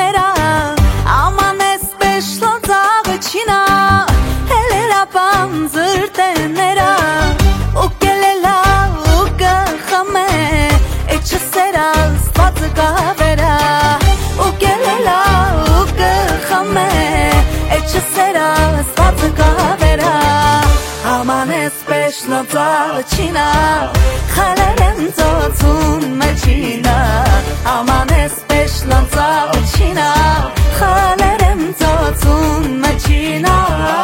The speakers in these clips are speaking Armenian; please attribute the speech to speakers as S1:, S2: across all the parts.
S1: ներա Աման ես պեշլոծաղը չինա Հելերա պանձրտ է ներա Ու կելելա ու կխամե Էչը սերա ստվածը կավերա Ու կելելա ու կխամե Էչը սերա ստվածը կավերա Աման ես պեշլոծաղը չինա Խալեր եմ ծոցուն մեջինա Aman espeş lanza içina Halerem zotun mecina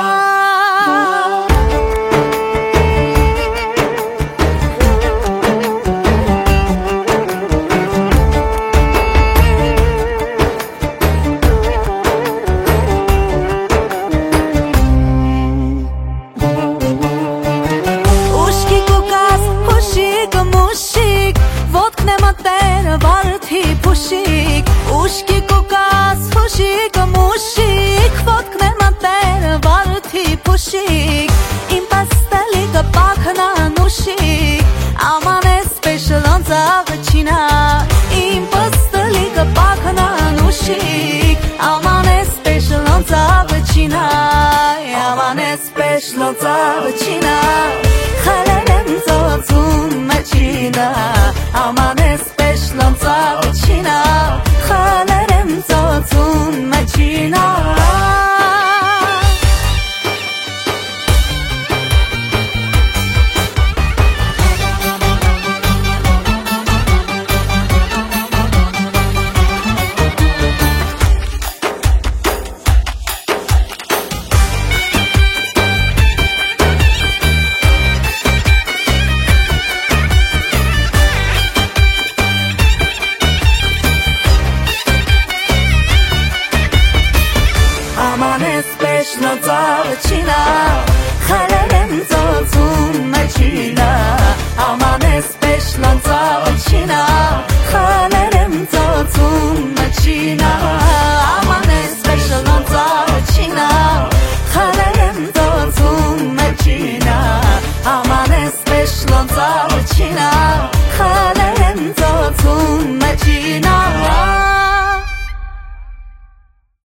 S1: Ушки кукас, ушик, мушик Воткне матер, варthi pushik Ushki kukas, hushik, mushik Votkne mater, vardhi pushik Im pastelik, bakhna nushik Aman especial on zavachina Im pastelik, bakhna nushik Aman especial on zavachina Aman especial on zavachina Khalerem zotun machina Aman especial on zavachina Khalerem zotun machina Aman especial on zavachina Khalerem zotun machina Aman especial on zavachina Khalerem zotun machina Aman especial on zavachina Khalerem zotun machina Aman especial on zavachina Khalerem zotun machina